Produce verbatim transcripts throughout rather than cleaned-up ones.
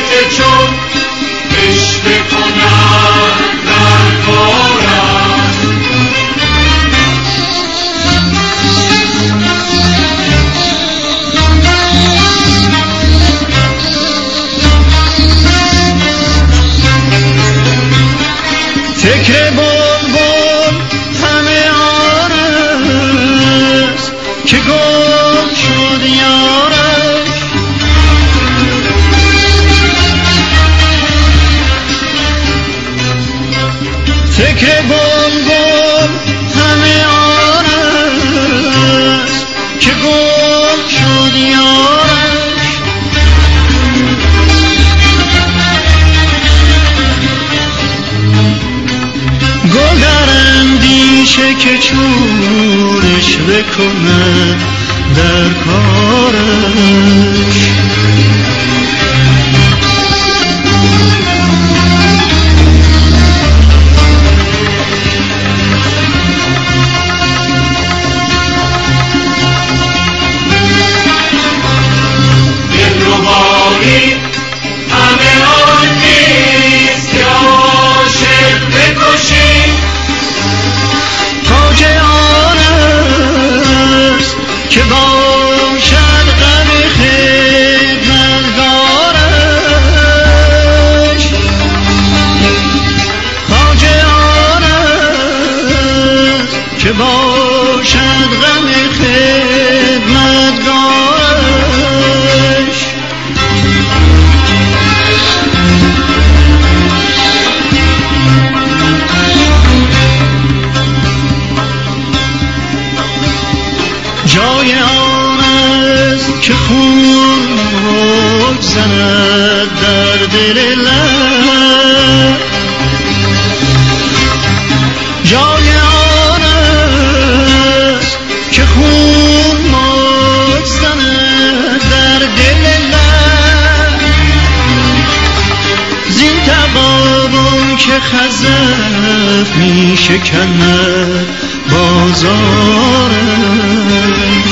فکر بلبل همه آنست که گم شد یارش. فکر بلبل همه آنست که گم شد یارش. گل در اندیشه که چونش بکنه در کارش. که باشد غم خدمتگارش. خواجه آنست که باشد غم خدمتگارش. جای آن است که خون موج زند در دل لب. جای آن است که خون موج زند در دل لب. زین تغابن که خزف می شکند بازارش.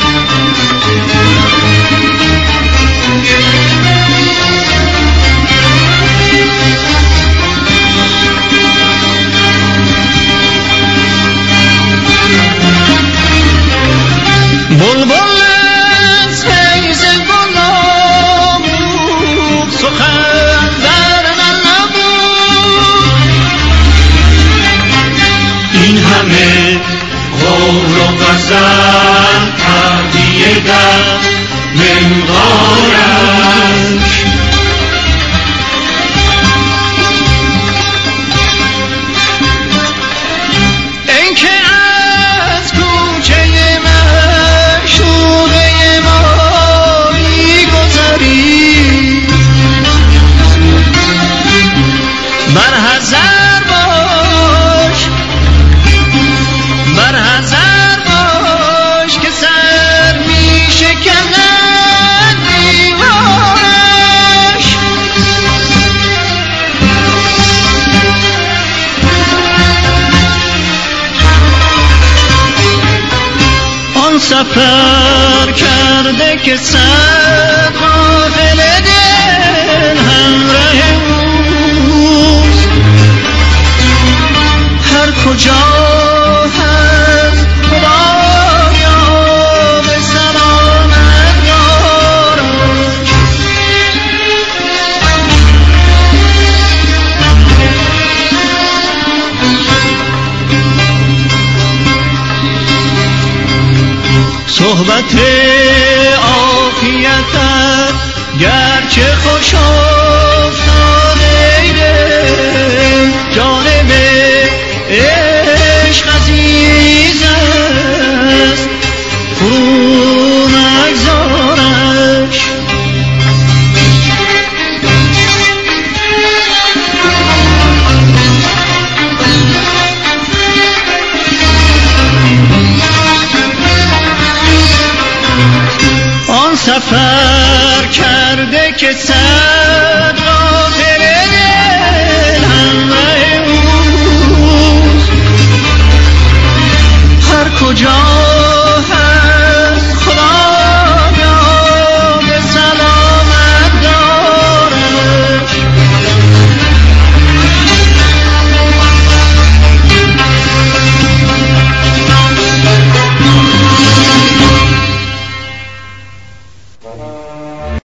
بلبل از فیض گل آموخت سخن در من نبود. این همه قول و غزل تردیه در منقارش. این که از کوچه معشوقه ما می‌گذری بر حذر باش، بر حذر باش که سر می شکند دیوارش. آن سفر کرده که صد قافل دل همراه اوست. هر کجا هست خدایا به سلامت یارش. صحبت عافیتت گرچه خوش افتاده جانب عشق عزیز است فرو نگذارش. آن سفر کرده که سر